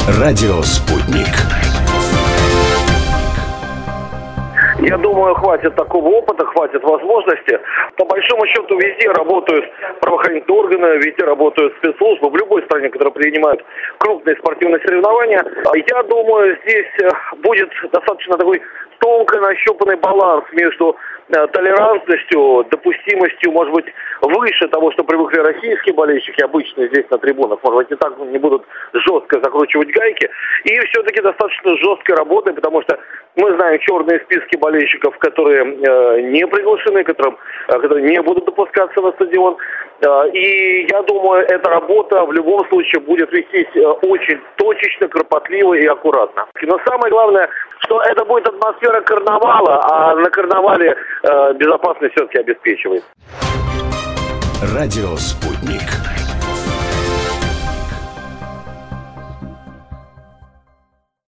Радио «Спутник». Я думаю, хватит такого опыта, хватит возможности. По большому счету, везде работают правоохранительные органы, везде работают спецслужбы. В любой стране, которая принимает крупные спортивные соревнования. Я думаю, здесь будет достаточно такой тонко нащупанный баланс между толерантностью, допустимостью, может быть, выше того, что привыкли российские болельщики, обычно здесь на трибунах, может быть, не будут жестко закручивать гайки, и все-таки достаточно жесткой работой, потому что мы знаем черные списки болельщиков, которые не приглашены, которые не будут допускаться на стадион. И я думаю, эта работа в любом случае будет вестись очень точечно, кропотливо и аккуратно. Но самое главное, что это будет атмосфера карнавала, а на карнавале безопасность все-таки обеспечивает. Радио «Спутник».